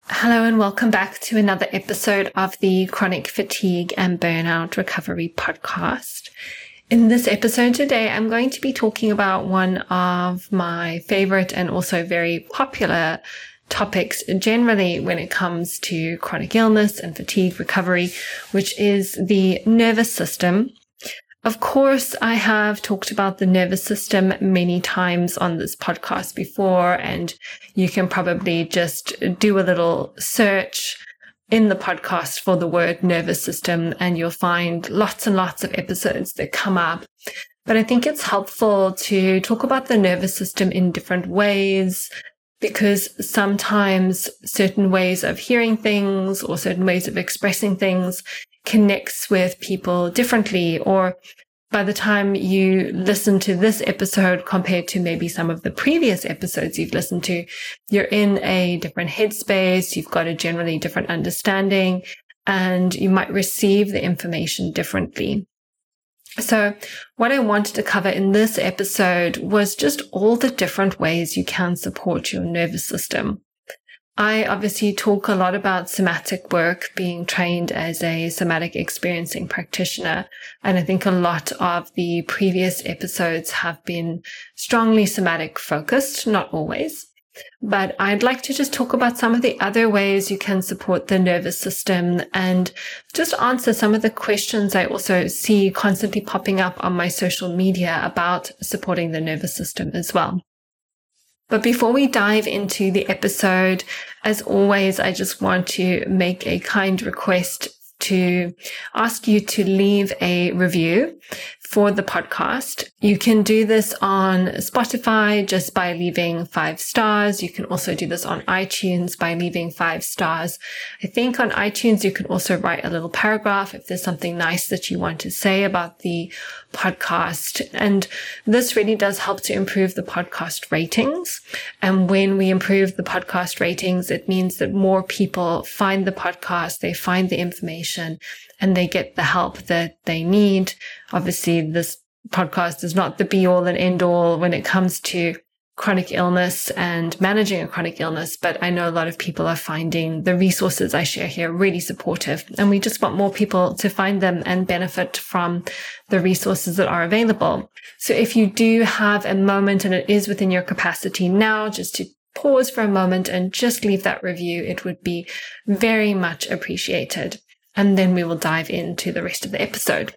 Hello and welcome back to another episode of the Chronic Fatigue and Burnout Recovery Podcast. In this episode today, I'm going to be talking about one of my favorite and also very popular topics generally when it comes to chronic illness and fatigue recovery, which is the nervous system. Of course, I have talked about the nervous system many times on this podcast before, and you can probably just do a little search in the podcast for the word nervous system, and you'll find lots and lots of episodes that come up. But I think it's helpful to talk about the nervous system in different ways, because sometimes certain ways of hearing things or certain ways of expressing things connects with people differently, or by the time you listen to this episode compared to maybe some of the previous episodes you've listened to, you're in a different headspace, you've got a generally different understanding, and you might receive the information differently. So what I wanted to cover in this episode was just all the different ways you can support your nervous system. I obviously talk a lot about somatic work, being trained as a somatic experiencing practitioner. And I think a lot of the previous episodes have been strongly somatic focused, not always. But I'd like to just talk about some of the other ways you can support the nervous system and just answer some of the questions I also see constantly popping up on my social media about supporting the nervous system as well. But before we dive into the episode, as always, I just want to make a kind request to ask you to leave a review for the podcast. You can do this on Spotify just by leaving 5 stars. You can also do this on iTunes by leaving 5 stars. I think on iTunes, you can also write a little paragraph if there's something nice that you want to say about the podcast. And this really does help to improve the podcast ratings. And when we improve the podcast ratings, it means that more people find the podcast, they find the information, and they get the help that they need. Obviously, this podcast is not the be all and end all when it comes to chronic illness and managing a chronic illness, but I know a lot of people are finding the resources I share here really supportive, and we just want more people to find them and benefit from the resources that are available. So if you do have a moment and it is within your capacity now, just to pause for a moment and just leave that review, it would be very much appreciated. And then we will dive into the rest of the episode.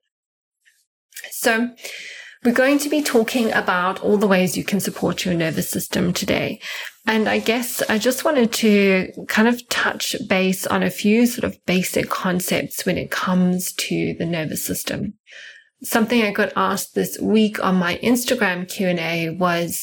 So we're going to be talking about all the ways you can support your nervous system today. And I guess I just wanted to kind of touch base on a few sort of basic concepts when it comes to the nervous system. Something I got asked this week on my Instagram Q&A was,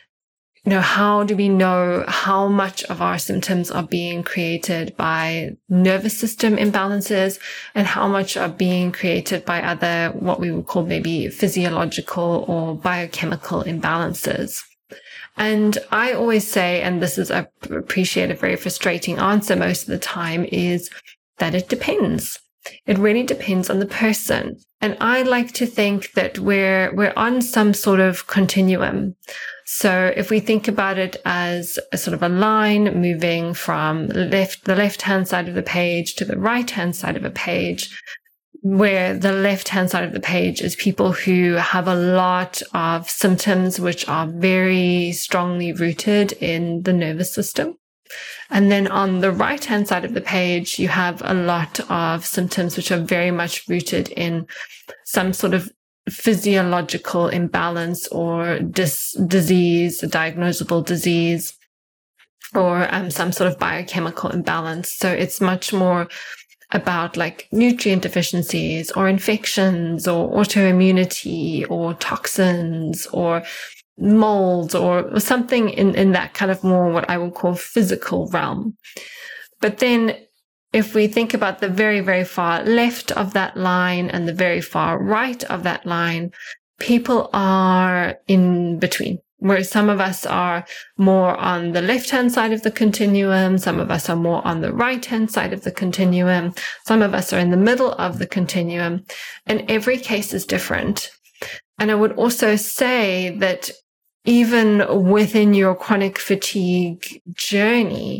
how do we know how much of our symptoms are being created by nervous system imbalances and how much are being created by other, what we would call maybe physiological or biochemical imbalances? And I always say, and this is, I appreciate a very frustrating answer most of the time, is that it depends. It really depends on the person. And I like to think that we're on some sort of continuum. So if we think about it as a sort of a line moving from the left-hand side of the page to the right-hand side of a page, where the left-hand side of the page is people who have a lot of symptoms which are very strongly rooted in the nervous system. And then on the right-hand side of the page, you have a lot of symptoms which are very much rooted in some sort of physiological imbalance or disease, a diagnosable disease, or some sort of biochemical imbalance. So it's much more about like nutrient deficiencies or infections or autoimmunity or toxins or molds or something in that kind of more what I would call physical realm. But then if we think about the very, very far left of that line and the very far right of that line, people are in between, where some of us are more on the left-hand side of the continuum, some of us are more on the right-hand side of the continuum, some of us are in the middle of the continuum, and every case is different. And I would also say that even within your chronic fatigue journey,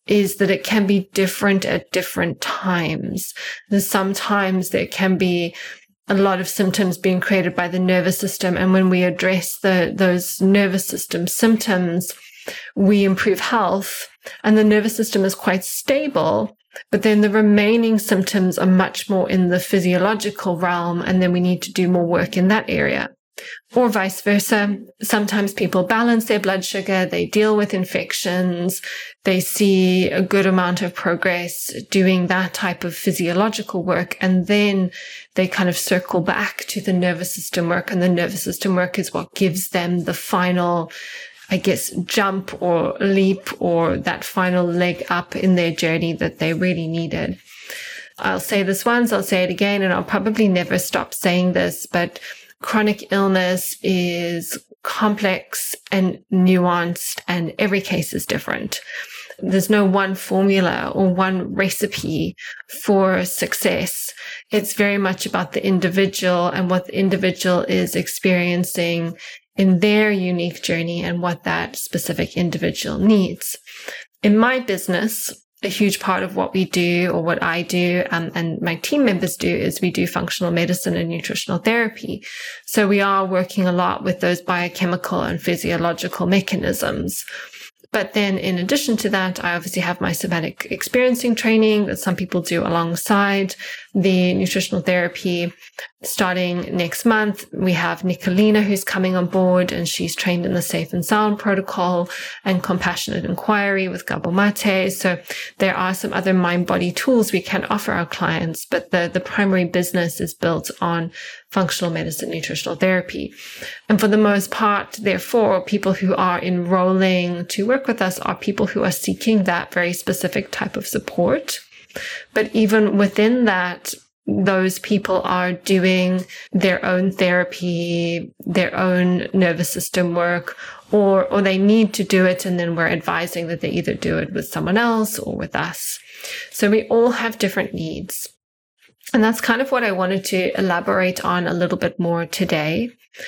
is that it can be different at different times. Sometimes there can be a lot of symptoms being created by the nervous system. And when we address those nervous system symptoms, we improve health, and the nervous system is quite stable. But then the remaining symptoms are much more in the physiological realm, and then we need to do more work in that area. Or vice versa. Sometimes people balance their blood sugar, they deal with infections, they see a good amount of progress doing that type of physiological work, and then they kind of circle back to the nervous system work, and the nervous system work is what gives them the final, I guess, jump or leap or that final leg up in their journey that they really needed. I'll say this once, I'll say it again, and I'll probably never stop saying this, but chronic illness is complex and nuanced, and every case is different. There's no one formula or one recipe for success. It's very much about the individual and what the individual is experiencing in their unique journey and what that specific individual needs. In my business, a huge part of what we do, or what I do, and my team members do, is we do functional medicine and nutritional therapy. So we are working a lot with those biochemical and physiological mechanisms. But then in addition to that, I obviously have my somatic experiencing training that some people do alongside the nutritional therapy. Starting next month, we have Nicolina who's coming on board, and she's trained in the Safe and Sound protocol and compassionate inquiry with Gabor Mate. So there are some other mind-body tools we can offer our clients, but the primary business is built on functional medicine, nutritional therapy. And for the most part, therefore, people who are enrolling to work with us are people who are seeking that very specific type of support. But even within that, those people are doing their own therapy, their own nervous system work, or they need to do it, and then we're advising that they either do it with someone else or with us. So we all have different needs. And that's kind of what I wanted to elaborate on a little bit more today.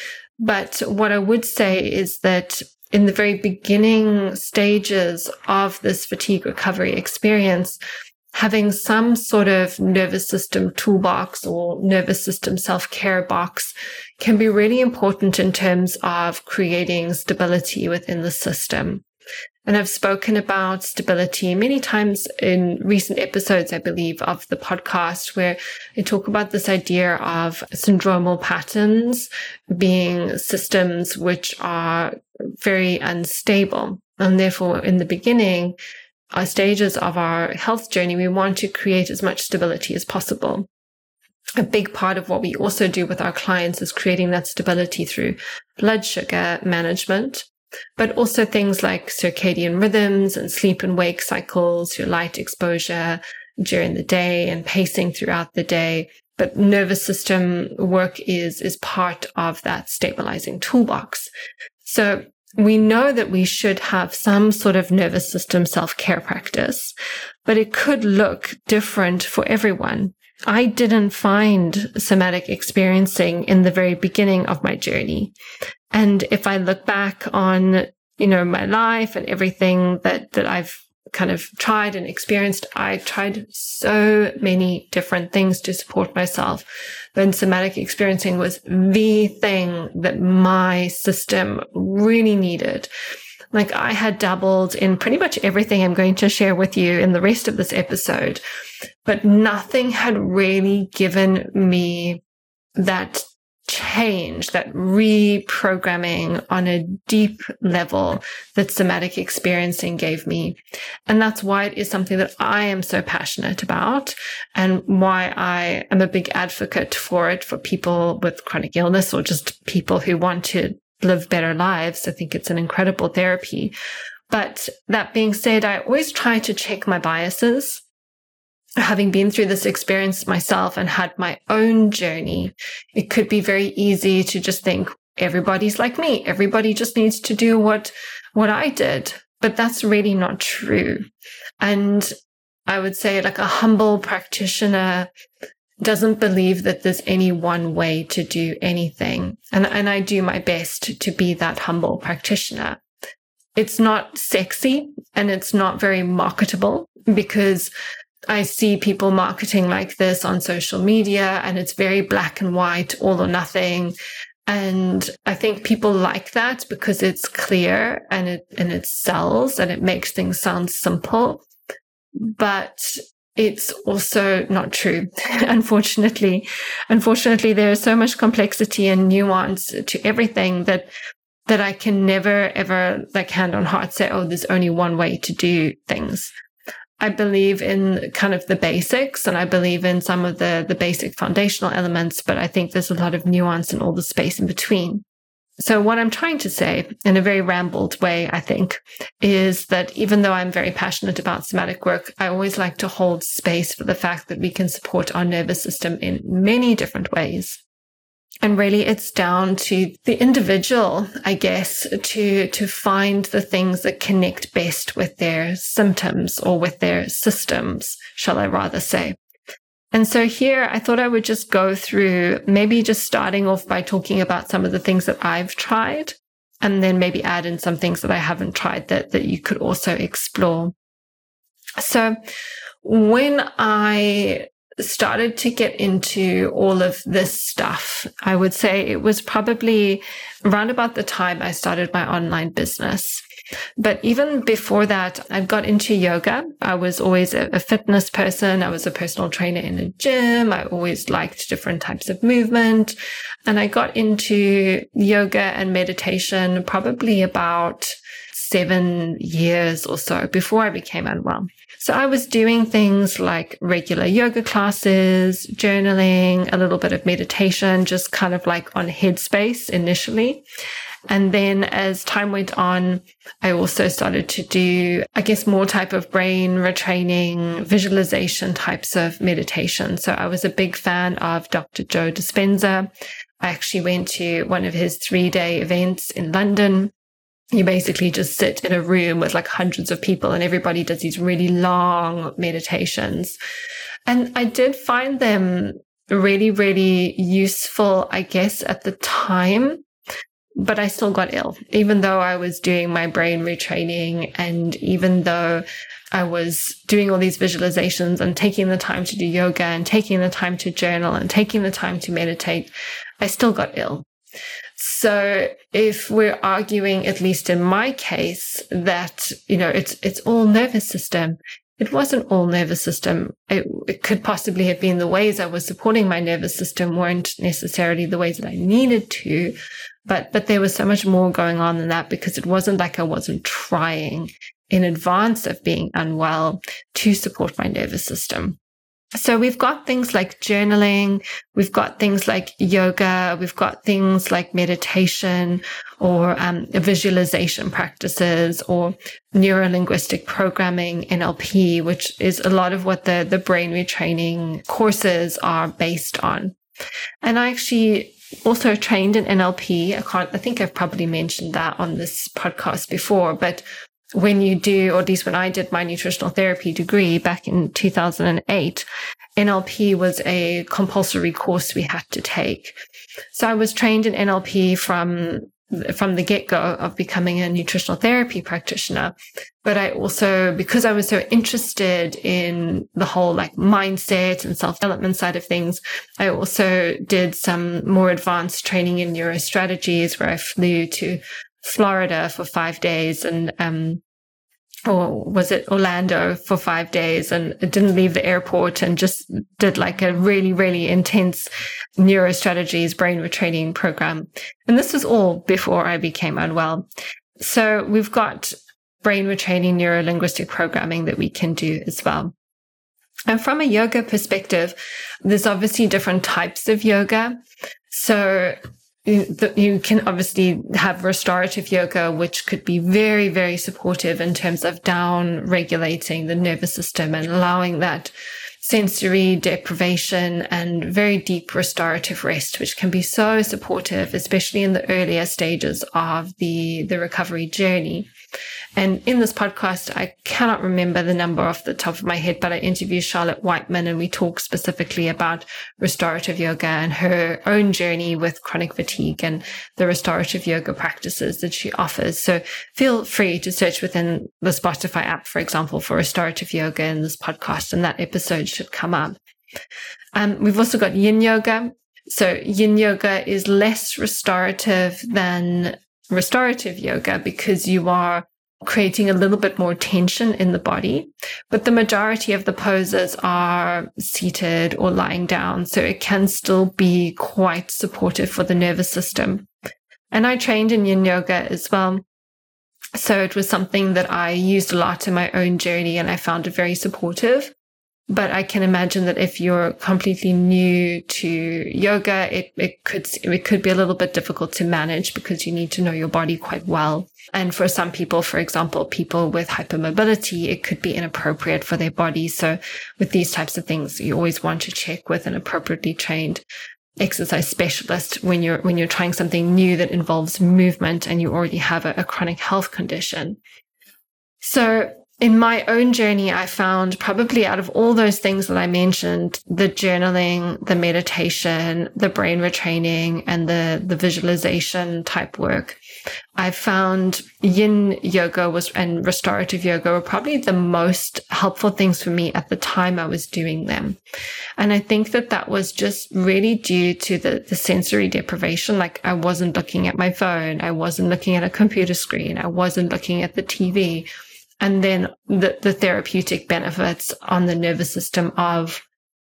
But what I would say is that in the very beginning stages of this fatigue recovery experience, having some sort of nervous system toolbox or nervous system self-care box can be really important in terms of creating stability within the system. And I've spoken about stability many times in recent episodes, I believe, of the podcast, where I talk about this idea of syndromal patterns being systems which are very unstable. And therefore, in the beginning, our stages of our health journey, we want to create as much stability as possible. A big part of what we also do with our clients is creating that stability through blood sugar management, but also things like circadian rhythms and sleep and wake cycles, your light exposure during the day and pacing throughout the day. But nervous system work is part of that stabilizing toolbox. So we know that we should have some sort of nervous system self-care practice, but it could look different for everyone. I didn't find somatic experiencing in the very beginning of my journey. And if I look back on, my life and everything that I've kind of tried and experienced, I tried so many different things to support myself. But somatic experiencing was the thing that my system really needed. Like, I had dabbled in pretty much everything I'm going to share with you in the rest of this episode, but nothing had really given me that change, that reprogramming on a deep level that somatic experiencing gave me. And that's why it is something that I am so passionate about, and why I am a big advocate for it for people with chronic illness or just people who want to live better lives. I think it's an incredible therapy. But that being said, I always try to check my biases. Having been through this experience myself and had my own journey, it could be very easy to just think everybody's like me. Everybody just needs to do what I did. But that's really not true. And I would say, like, a humble practitioner doesn't believe that there's any one way to do anything. And I do my best to be that humble practitioner. it's not sexy and it's not very marketable, because I see people marketing like this on social media and it's very black and white, all or nothing. And I think people like that because it's clear and it sells and it makes things sound simple. But it's also not true. Unfortunately, there is so much complexity and nuance to everything that I can never, ever, like, hand on heart say, oh, there's only one way to do things. I believe in kind of the basics, and I believe in some of the basic foundational elements, but I think there's a lot of nuance in all the space in between. So what I'm trying to say in a very rambled way, I think, is that even though I'm very passionate about somatic work, I always like to hold space for the fact that we can support our nervous system in many different ways. And really, it's down to the individual, I guess, to find the things that connect best with their symptoms or with their systems, shall I rather say. And so here, I thought I would just go through, maybe just starting off by talking about some of the things that I've tried, and then maybe add in some things that I haven't tried that you could also explore. So when I started to get into all of this stuff, I would say it was probably around about the time I started my online business. But even before that, I got into yoga. I was always a fitness person. I was a personal trainer in a gym. I always liked different types of movement. And I got into yoga and meditation probably about 7 years or so before I became unwell. So I was doing things like regular yoga classes, journaling, a little bit of meditation, just kind of like on Headspace initially. And then as time went on, I also started to do, I guess, more type of brain retraining, visualization types of meditation. So I was a big fan of Dr. Joe Dispenza. I actually went to one of his 3-day events in London. You basically just sit in a room with like hundreds of people and everybody does these really long meditations. And I did find them really, really useful, I guess, at the time. But I still got ill, even though I was doing my brain retraining, and even though I was doing all these visualizations and taking the time to do yoga and taking the time to journal and taking the time to meditate, I still got ill. So if we're arguing, at least in my case, that, it's all nervous system, it wasn't all nervous system. It could possibly have been the ways I was supporting my nervous system weren't necessarily the ways that I needed to. But there was so much more going on than that, because it wasn't like I wasn't trying in advance of being unwell to support my nervous system. So we've got things like journaling, we've got things like yoga, we've got things like meditation or visualization practices or neuro-linguistic programming, NLP, which is a lot of what the brain retraining courses are based on. And I actually also trained in NLP. I think I've probably mentioned that on this podcast before, but when you do, or at least when I did my nutritional therapy degree back in 2008, NLP was a compulsory course we had to take. So I was trained in NLP from the get-go of becoming a nutritional therapy practitioner. But I also, because I was so interested in the whole like mindset and self-development side of things, I also did some more advanced training in neurostrategies, where I flew to Florida for 5 days or was it Orlando for 5 days, and didn't leave the airport and just did like a really, really intense neurostrategies brain retraining program. And this was all before I became unwell. So we've got brain retraining, neuro-linguistic programming that we can do as well. And from a yoga perspective, there's obviously different types of yoga. So you can obviously have restorative yoga, which could be very, very supportive in terms of down regulating the nervous system and allowing that sensory deprivation and very deep restorative rest, which can be so supportive, especially in the earlier stages of the recovery journey. And in this podcast, I cannot remember the number off the top of my head, but I interviewed Charlotte Whiteman and we talk specifically about restorative yoga and her own journey with chronic fatigue and the restorative yoga practices that she offers. So feel free to search within the Spotify app, for example, for restorative yoga in this podcast, and that episode should come up. We've also got yin yoga. So yin yoga is less restorative than restorative yoga because you are creating a little bit more tension in the body, but the majority of the poses are seated or lying down, so it can still be quite supportive for the nervous system. And I trained in yin yoga as well, so it was something that I used a lot in my own journey and I found it very supportive. But I can imagine that if you're completely new to yoga, it could be a little bit difficult to manage because you need to know your body quite well. And for some people, for example, people with hypermobility, it could be inappropriate for their body. So with these types of things, you always want to check with an appropriately trained exercise specialist when you're trying something new that involves movement and you already have a chronic health condition. So in my own journey, I found probably out of all those things that I mentioned, the journaling, the meditation, the brain retraining, and the visualization type work, I found yin yoga and restorative yoga were probably the most helpful things for me at the time I was doing them. And I think that was just really due to the sensory deprivation. Like I wasn't looking at my phone. I wasn't looking at a computer screen. I wasn't looking at the TV. And then the therapeutic benefits on the nervous system of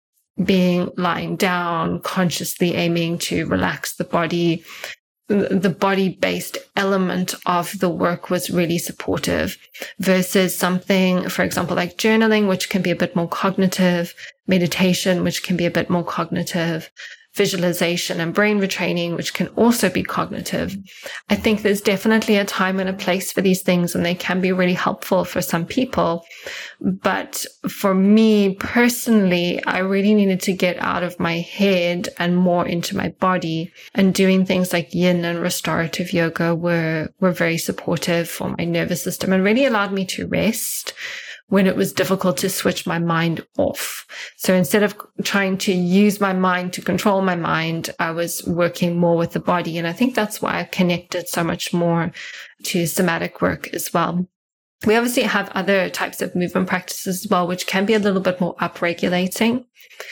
being lying down, consciously aiming to relax the body. The body-based element of the work was really supportive versus something, for example, like journaling, which can be a bit more cognitive, meditation, which can be a bit more cognitive, visualization and brain retraining, which can also be cognitive. I think there's definitely a time and a place for these things, and they can be really helpful for some people. But for me personally, I really needed to get out of my head and more into my body, and doing things like yin and restorative yoga were very supportive for my nervous system and really allowed me to rest when it was difficult to switch my mind off. So instead of trying to use my mind to control my mind, I was working more with the body. And I think that's why I've connected so much more to somatic work as well. We obviously have other types of movement practices as well, which can be a little bit more upregulating.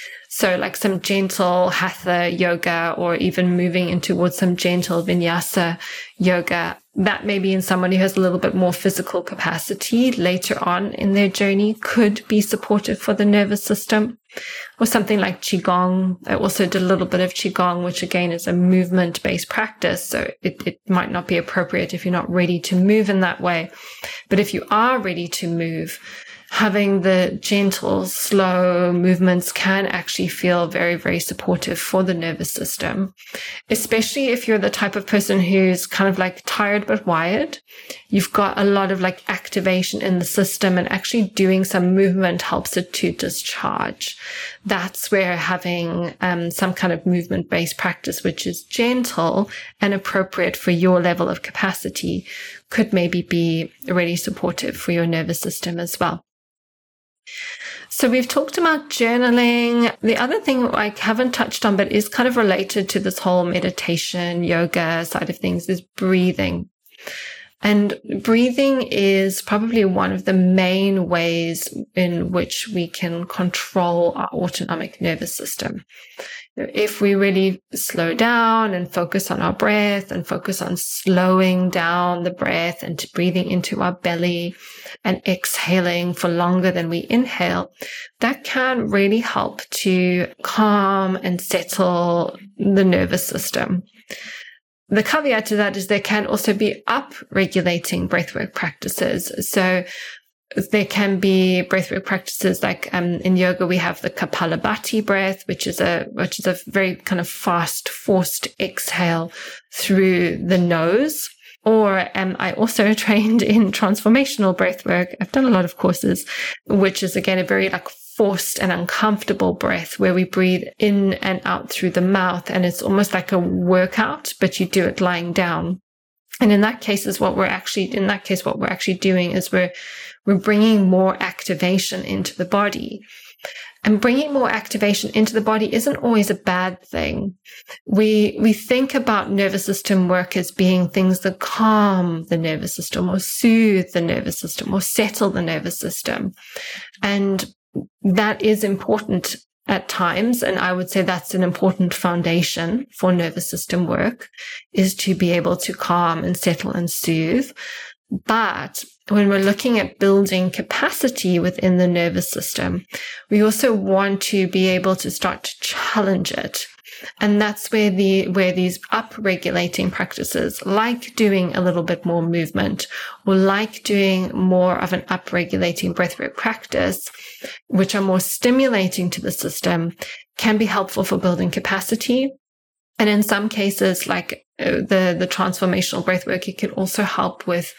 So like some gentle hatha yoga, or even moving in towards some gentle vinyasa yoga, that maybe in someone who has a little bit more physical capacity later on in their journey could be supportive for the nervous system. Or something like Qigong. I also did a little bit of Qigong, which again is a movement-based practice. So it might not be appropriate if you're not ready to move in that way. But if you are ready to move, having the gentle, slow movements can actually feel very, very supportive for the nervous system, especially if you're the type of person who's kind of like tired but wired. You've got a lot of like activation in the system, and actually doing some movement helps it to discharge. That's where having some kind of movement-based practice, which is gentle and appropriate for your level of capacity, could maybe be really supportive for your nervous system as well. So we've talked about journaling. The other thing I haven't touched on, but is kind of related to this whole meditation, yoga side of things, is breathing. And breathing is probably one of the main ways in which we can control our autonomic nervous system. If we really slow down and focus on our breath and focus on slowing down the breath and breathing into our belly and exhaling for longer than we inhale, that can really help to calm and settle the nervous system. The caveat to that is there can also be up-regulating breathwork practices. So there can be breathwork practices like in yoga we have the Kapalabhati breath, which is a very kind of fast, forced exhale through the nose. Or I also trained in transformational breathwork. I've done a lot of courses, which is again a very like forced and uncomfortable breath where we breathe in and out through the mouth, and it's almost like a workout, but you do it lying down. And in that case, what we're actually doing is we're bringing more activation into the body. And bringing more activation into the body isn't always a bad thing. We think about nervous system work as being things that calm the nervous system or soothe the nervous system or settle the nervous system. And that is important at times. And I would say that's an important foundation for nervous system work, is to be able to calm and settle and soothe. But when we're looking at building capacity within the nervous system, we also want to be able to start to challenge it. And that's where these up-regulating practices, like doing a little bit more movement or like doing more of an up-regulating breathwork practice, which are more stimulating to the system, can be helpful for building capacity. And in some cases, like the transformational breathwork, it can also help with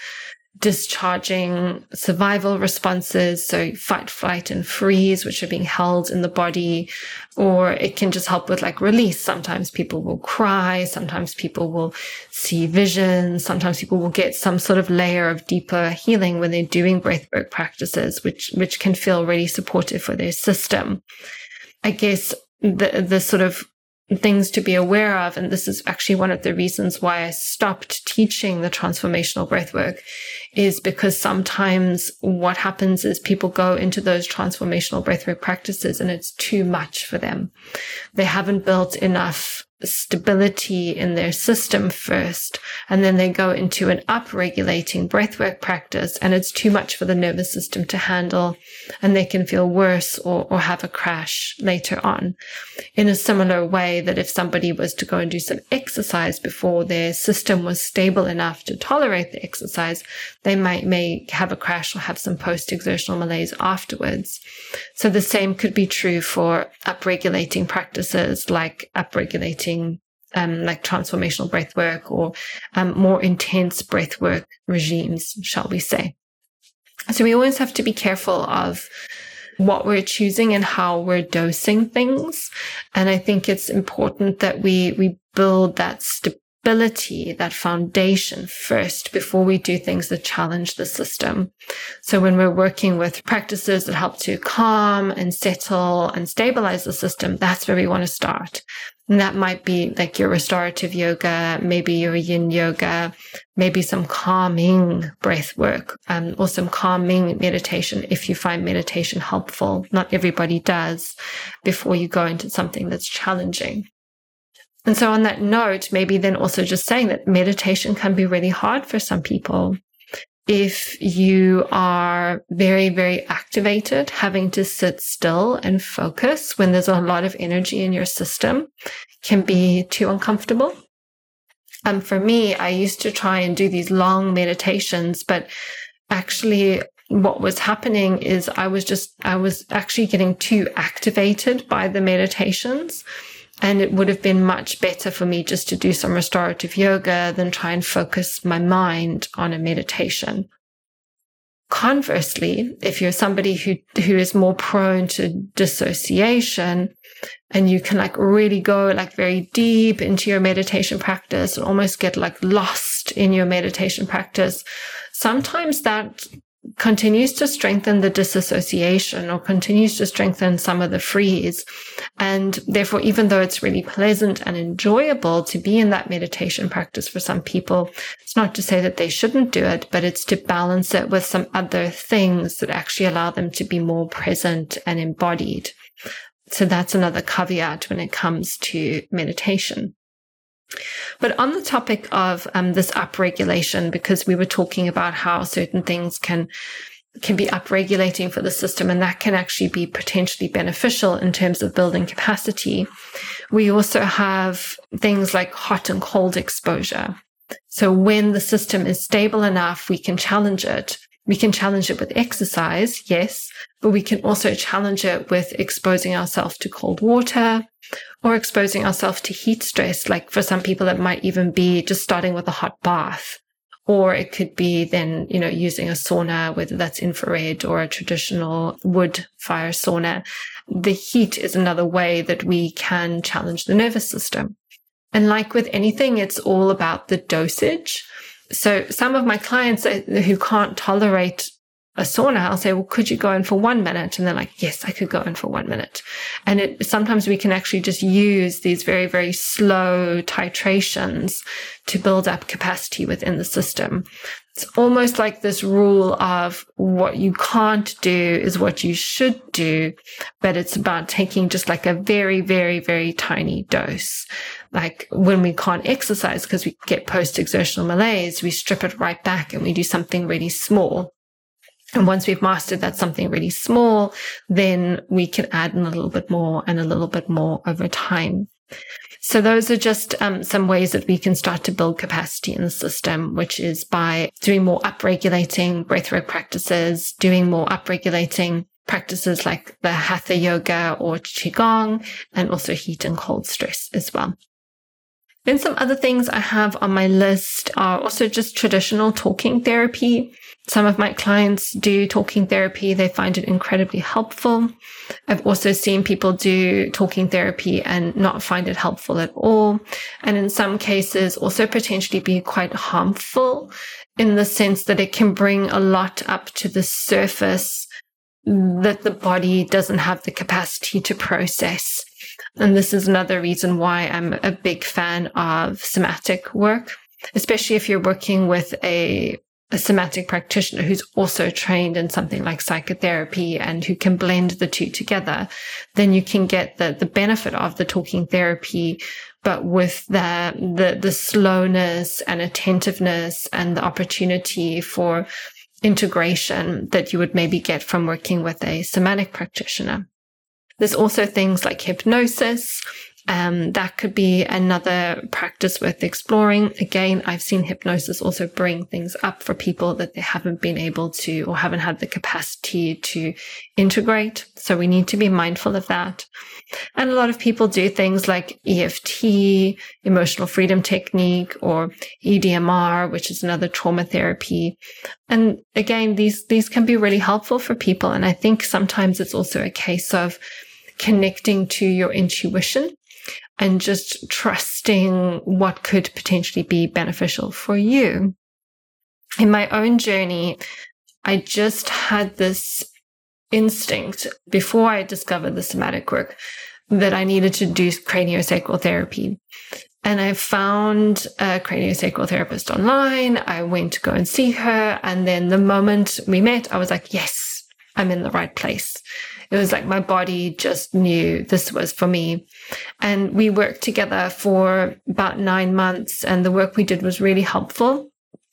discharging survival responses, so fight, flight, and freeze, which are being held in the body, or it can just help with like release. Sometimes people will cry, sometimes people will see visions, sometimes people will get some sort of layer of deeper healing when they're doing breathwork practices, which can feel really supportive for their system. I guess the sort of things to be aware of, and this is actually one of the reasons why I stopped teaching the transformational breathwork, is because sometimes what happens is people go into those transformational breathwork practices and it's too much for them. They haven't built enough stability in their system first, and then they go into an up-regulating breathwork practice and it's too much for the nervous system to handle, and they can feel worse or have a crash later on. In a similar way that if somebody was to go and do some exercise before their system was stable enough to tolerate the exercise, they may have a crash or have some post-exertional malaise afterwards. So the same could be true for up-regulating practices like up-regulating like transformational breath work or more intense breath work regimes, shall we say. So we always have to be careful of what we're choosing and how we're dosing things. And I think it's important that we build that stability, that foundation first before we do things that challenge the system. So when we're working with practices that help to calm and settle and stabilize the system, that's where we want to start. And that might be like your restorative yoga, maybe your yin yoga, maybe some calming breath work, or some calming meditation if you find meditation helpful. Not everybody does before you go into something that's challenging. And so on that note, maybe then also just saying that meditation can be really hard for some people. If you are very, very activated, having to sit still and focus when there's a lot of energy in your system can be too uncomfortable. For me, I used to try and do these long meditations, but actually what was happening is I was actually getting too activated by the meditations. And it would have been much better for me just to do some restorative yoga than try and focus my mind on a meditation. Conversely, if you're somebody who is more prone to dissociation and you can like really go like very deep into your meditation practice and almost get like lost in your meditation practice, sometimes that continues to strengthen the disassociation or continues to strengthen some of the freeze. And therefore, even though it's really pleasant and enjoyable to be in that meditation practice for some people, it's not to say that they shouldn't do it, but it's to balance it with some other things that actually allow them to be more present and embodied. So that's another caveat when it comes to meditation. But on the topic of this upregulation, because we were talking about how certain things can be upregulating for the system, and that can actually be potentially beneficial in terms of building capacity, we also have things like hot and cold exposure. So when the system is stable enough, we can challenge it. We can challenge it with exercise, yes, but we can also challenge it with exposing ourselves to cold water or exposing ourselves to heat stress. Like for some people, it might even be just starting with a hot bath, or it could be then, using a sauna, whether that's infrared or a traditional wood fire sauna. The heat is another way that we can challenge the nervous system. And like with anything, it's all about the dosage. So some of my clients who can't tolerate a sauna, I'll say, well, could you go in for 1 minute? And they're like, yes, I could go in for 1 minute. And sometimes we can actually just use these very, very slow titrations to build up capacity within the system. It's almost like this rule of what you can't do is what you should do, but it's about taking just like a very, very, very tiny dose. Like when we can't exercise because we get post-exertional malaise, we strip it right back and we do something really small. And once we've mastered that something really small, then we can add in a little bit more and a little bit more over time. So those are just some ways that we can start to build capacity in the system, which is by doing more upregulating breathwork practices, doing more upregulating practices like the Hatha Yoga or Qigong, and also heat and cold stress as well. Then some other things I have on my list are also just traditional talking therapy. Some of my clients do talking therapy. They find it incredibly helpful. I've also seen people do talking therapy and not find it helpful at all. And in some cases also potentially be quite harmful in the sense that it can bring a lot up to the surface that the body doesn't have the capacity to process. And this is another reason why I'm a big fan of somatic work, especially if you're working with a somatic practitioner who's also trained in something like psychotherapy and who can blend the two together. Then you can get the benefit of the talking therapy, but with the slowness and attentiveness and the opportunity for integration that you would maybe get from working with a somatic practitioner. There's also things like hypnosis. That could be another practice worth exploring. Again, I've seen hypnosis also bring things up for people that they haven't been able to or haven't had the capacity to integrate. So we need to be mindful of that. And a lot of people do things like EFT, emotional freedom technique, or EDMR, which is another trauma therapy. And again, these can be really helpful for people. And I think sometimes it's also a case of connecting to your intuition and just trusting what could potentially be beneficial for you. In my own journey, I just had this instinct before I discovered the somatic work that I needed to do craniosacral therapy. And I found a craniosacral therapist online. I went to go and see her. And then the moment we met, I was like, yes, I'm in the right place. It was like my body just knew this was for me. And we worked together for about 9 months, and the work we did was really helpful.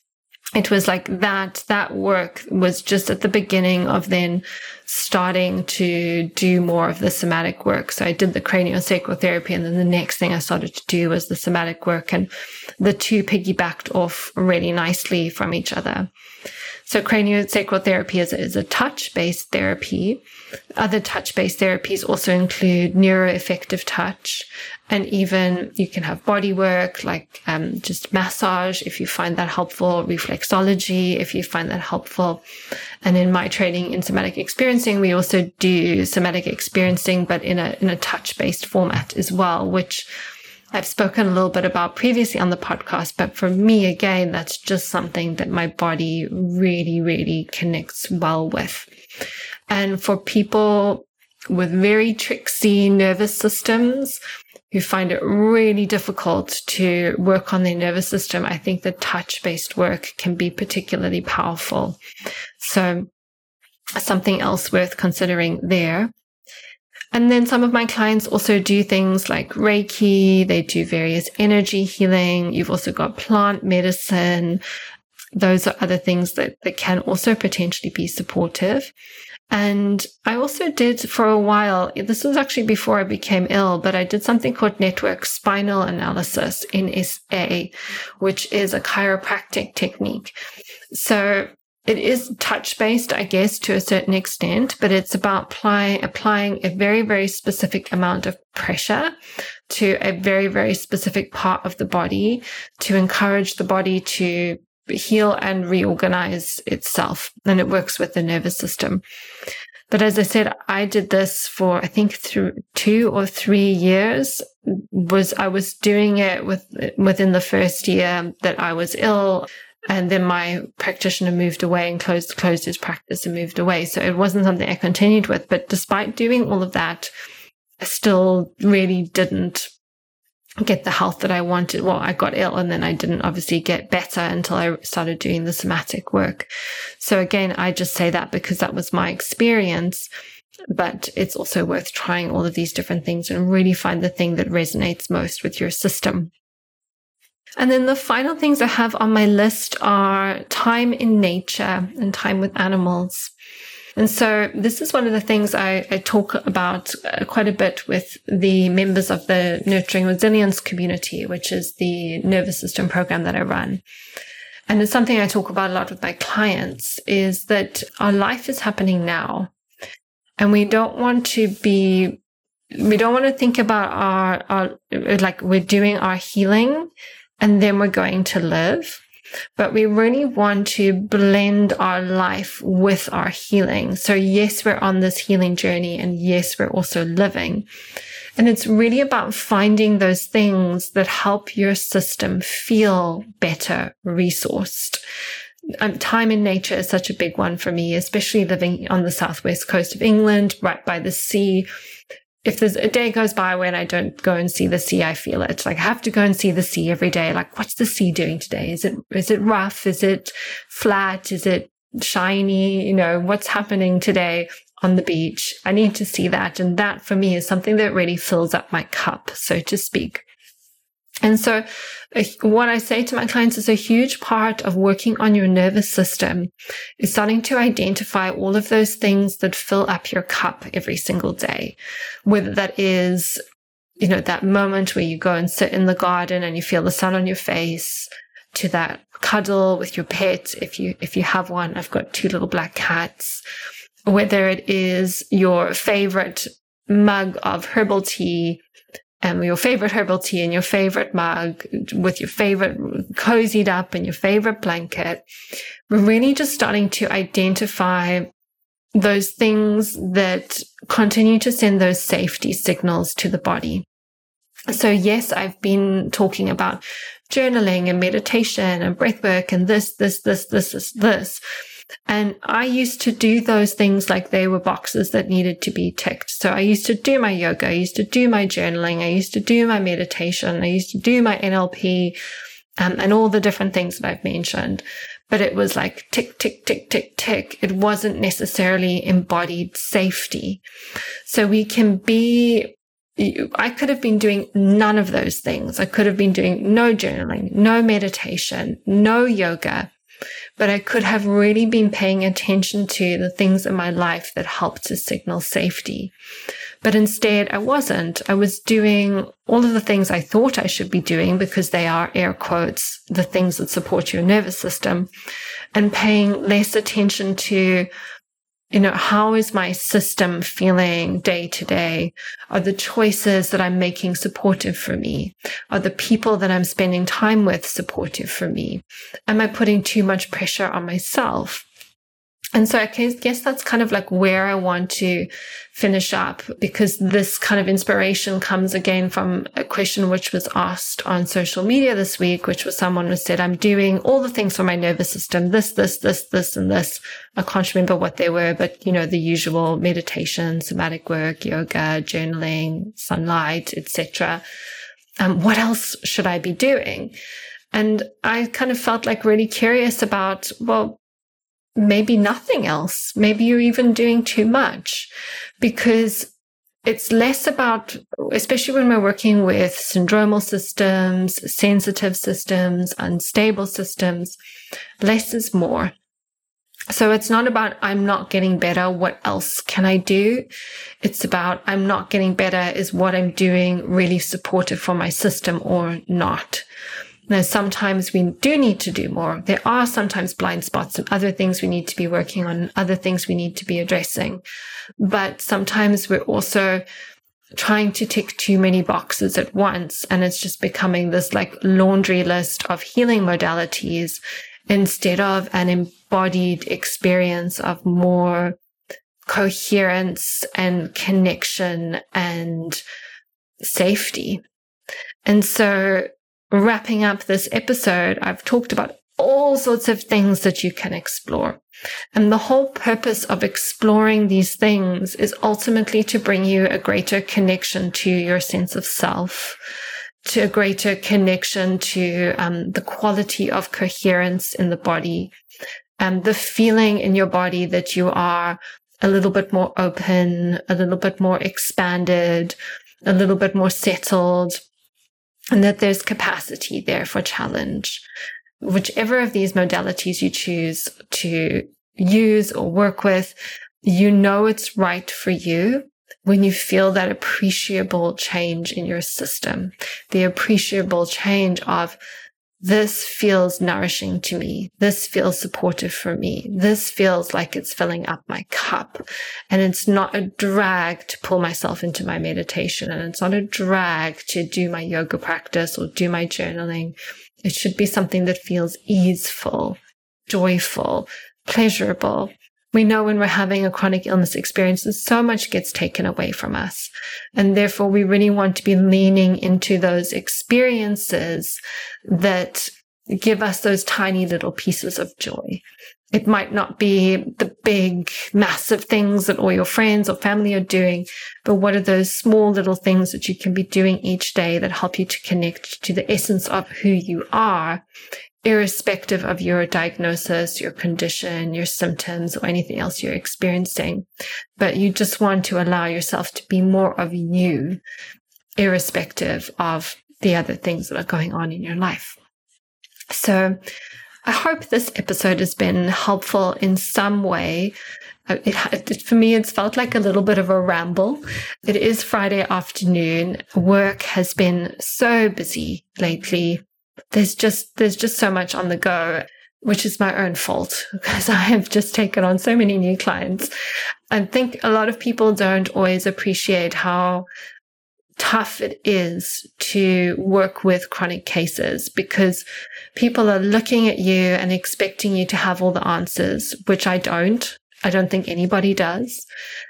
It was like that work was just at the beginning of then starting to do more of the somatic work. So I did the craniosacral therapy, and then the next thing I started to do was the somatic work, and the two piggybacked off really nicely from each other. So craniosacral therapy is a touch-based therapy. Other touch-based therapies also include neuroaffective touch, and even you can have body work like just massage if you find that helpful, reflexology if you find that helpful. And in my training in somatic experiencing, we also do somatic experiencing, but in a touch-based format as well, which I've spoken a little bit about previously on the podcast, but for me, again, that's just something that my body really, really connects well with. And for people with very tricksy nervous systems who find it really difficult to work on their nervous system, I think the touch-based work can be particularly powerful. So something else worth considering there. And then some of my clients also do things like Reiki. They do various energy healing. You've also got plant medicine. Those are other things that can also potentially be supportive. And I also did for a while, this was actually before I became ill, but I did something called network spinal analysis, NSA, which is a chiropractic technique. So it is touch-based, I guess, to a certain extent, but it's about applying a very, very specific amount of pressure to a very, very specific part of the body to encourage the body to heal and reorganize itself. And it works with the nervous system. But as I said, I did this for, I think, through 2 or 3 years. I was doing it within the first year that I was ill. And then my practitioner moved away and closed his practice and moved away. So it wasn't something I continued with. But despite doing all of that, I still really didn't get the health that I wanted. Well, I got ill and then I didn't obviously get better until I started doing the somatic work. So again, I just say that because that was my experience, but it's also worth trying all of these different things and really find the thing that resonates most with your system. And then the final things I have on my list are time in nature and time with animals. And so this is one of the things I talk about quite a bit with the members of the Nurturing Resilience community, which is the nervous system program that I run. And it's something I talk about a lot with my clients, is that our life is happening now. And we don't want to think about our like we're doing our healing and then we're going to live. But we really want to blend our life with our healing. So yes, we're on this healing journey, and yes, we're also living. And it's really about finding those things that help your system feel better resourced. Time in nature is such a big one for me, especially living on the southwest coast of England, right by the sea. If there's a day goes by when I don't go and see the sea, I feel it. Like I have to go and see the sea every day. Like, what's the sea doing today? Is it rough? Is it flat? Is it shiny? What's happening today on the beach? I need to see that. And that for me is something that really fills up my cup, so to speak. And so what I say to my clients is a huge part of working on your nervous system is starting to identify all of those things that fill up your cup every single day, whether that is, that moment where you go and sit in the garden and you feel the sun on your face, to that cuddle with your pet. If you have one, I've got 2 little black cats, whether it is your favorite mug of herbal tea, your favorite herbal tea in your favorite mug with your favorite cozied up in your favorite blanket. We're really just starting to identify those things that continue to send those safety signals to the body. So yes, I've been talking about journaling and meditation and breath work and this. And I used to do those things like they were boxes that needed to be ticked. So I used to do my yoga. I used to do my journaling. I used to do my meditation. I used to do my NLP, and all the different things that I've mentioned. But it was like tick, tick, tick, tick, tick. It wasn't necessarily embodied safety. So I could have been doing none of those things. I could have been doing no journaling, no meditation, no yoga. But I could have really been paying attention to the things in my life that helped to signal safety. But instead, I wasn't. I was doing all of the things I thought I should be doing because they are, air quotes, the things that support your nervous system, and paying less attention to, how is my system feeling day to day? Are the choices that I'm making supportive for me? Are the people that I'm spending time with supportive for me? Am I putting too much pressure on myself? And so I guess that's kind of like where I want to finish up, because this kind of inspiration comes again from a question which was asked on social media this week, which was someone who said, I'm doing all the things for my nervous system, this, and this. I can't remember what they were, but the usual meditation, somatic work, yoga, journaling, sunlight, etc. What else should I be doing? And I kind of felt like really curious about, well, maybe nothing else. Maybe you're even doing too much, because it's less about, especially when we're working with syndromal systems, sensitive systems, unstable systems, less is more. So it's not about, I'm not getting better, what else can I do? It's about, I'm not getting better, is what I'm doing really supportive for my system or not? Now, sometimes we do need to do more. There are sometimes blind spots and other things we need to be working on, other things we need to be addressing. But sometimes we're also trying to tick too many boxes at once, and it's just becoming this like laundry list of healing modalities instead of an embodied experience of more coherence and connection and safety. And so, wrapping up this episode, I've talked about all sorts of things that you can explore. And the whole purpose of exploring these things is ultimately to bring you a greater connection to your sense of self, to a greater connection to the quality of coherence in the body, and the feeling in your body that you are a little bit more open, a little bit more expanded, a little bit more settled, and that there's capacity there for challenge. Whichever of these modalities you choose to use or work with, you know it's right for you when you feel that appreciable change in your system, the appreciable change of, this feels nourishing to me. This feels supportive for me. This feels like it's filling up my cup. And it's not a drag to pull myself into my meditation. And it's not a drag to do my yoga practice or do my journaling. It should be something that feels easeful, joyful, pleasurable. We know when we're having a chronic illness experience that so much gets taken away from us. And therefore, we really want to be leaning into those experiences that give us those tiny little pieces of joy. It might not be the big, massive things that all your friends or family are doing, but what are those small little things that you can be doing each day that help you to connect to the essence of who you are, irrespective of your diagnosis, your condition, your symptoms, or anything else you're experiencing. But you just want to allow yourself to be more of you, irrespective of the other things that are going on in your life. So I hope this episode has been helpful in some way. For me, it's felt like a little bit of a ramble. It is Friday afternoon. Work has been so busy lately. There's just so much on the go, which is my own fault because I have just taken on so many new clients. I think a lot of people don't always appreciate how tough it is to work with chronic cases because people are looking at you and expecting you to have all the answers, which I don't. I don't think anybody does.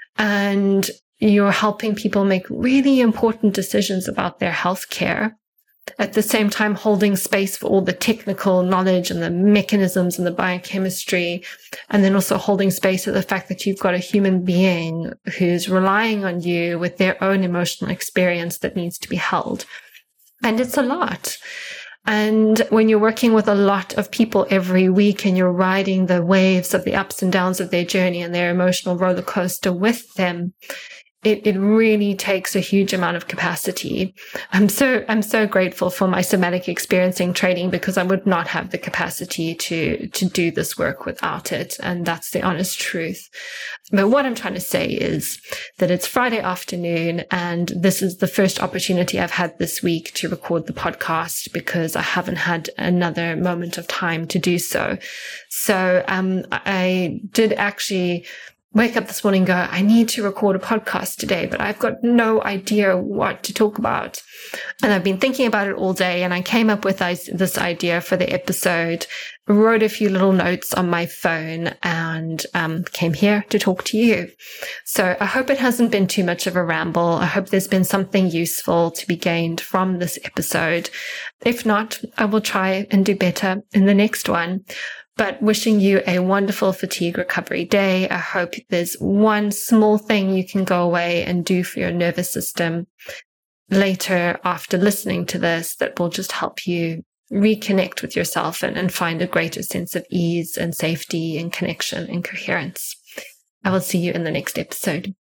And you're helping people make really important decisions about their healthcare. At the same time, holding space for all the technical knowledge and the mechanisms and the biochemistry, and then also holding space for the fact that you've got a human being who's relying on you with their own emotional experience that needs to be held. And it's a lot. And when you're working with a lot of people every week and you're riding the waves of the ups and downs of their journey and their emotional roller coaster with them, it really takes a huge amount of capacity. I'm so grateful for my somatic experiencing training because I would not have the capacity to do this work without it. And that's the honest truth. But what I'm trying to say is that it's Friday afternoon and this is the first opportunity I've had this week to record the podcast because I haven't had another moment of time to do so. So, I did actually wake up this morning and go, I need to record a podcast today, but I've got no idea what to talk about. And I've been thinking about it all day and I came up with this idea for the episode, wrote a few little notes on my phone and came here to talk to you. So I hope it hasn't been too much of a ramble. I hope there's been something useful to be gained from this episode. If not, I will try and do better in the next one. But wishing you a wonderful fatigue recovery day. I hope there's one small thing you can go away and do for your nervous system later after listening to this that will just help you reconnect with yourself and find a greater sense of ease and safety and connection and coherence. I will see you in the next episode.